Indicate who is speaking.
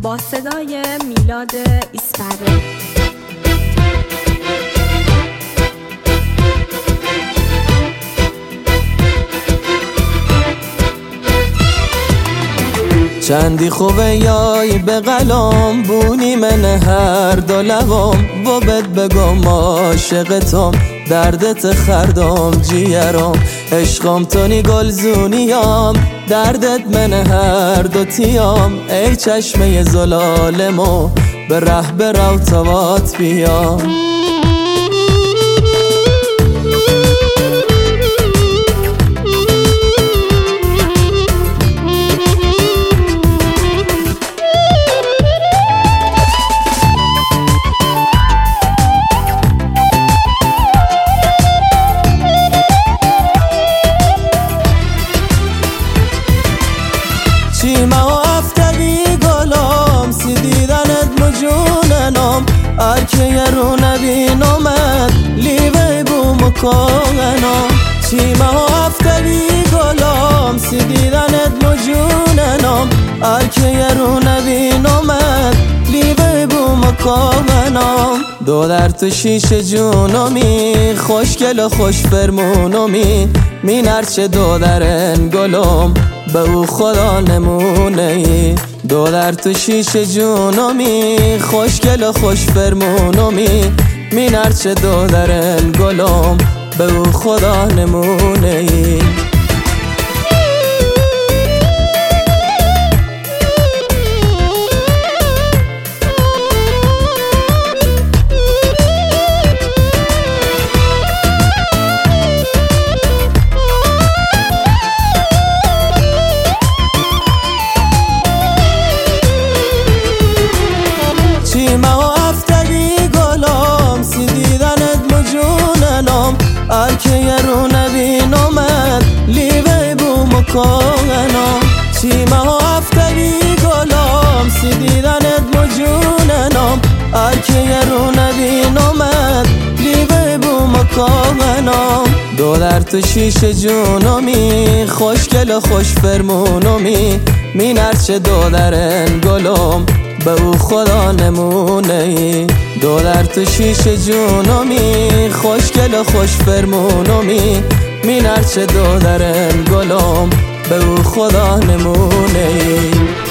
Speaker 1: با صدای میلاد ایسپری.
Speaker 2: چندی خوبه یای به قلم بونی من هر دو لبم و بد بگم عاشقتم دردت خردم جیرم عشقم تونی گلزونیم دردت من هر دو تیم ای چشمه زلالمو به ره برو توات بیام چیمه و افتوی گلم سی دیدنت مجوننم ارکه یه رو نبینمت لیوه بو مکانم چیمه و افتوی گلم سی دیدنت مجوننم ارکه یه رو نبینمت لیوه بو مکانم دو در تو شیش جونمی خوشگل و خوش فرمونمی می نرچه دو درن گلم به او خدا نمونه ای دو در تو شیش جونمی خوشگل و خوش فرمونمی می نرچه دو درن گلم به او خدا نمونه ای چیمه و افتوی گلم سی دیدنت مجوننم ارکه یه رو نبینمت لیوه بو مکانم چیمه و افتوی گلم سی دیدنت مجوننم ارکه یه رو نبینمت لیوه بو مکانم دو در تو شیش جونمی خوشگل و خوش فرمونمی می نرچه دو درن گلم به او خدا نمونه ای دو در تو شیش جونمی خوشگل و خوش فرمونمی می نرچه دو درن گلم به او خدا نمونه ای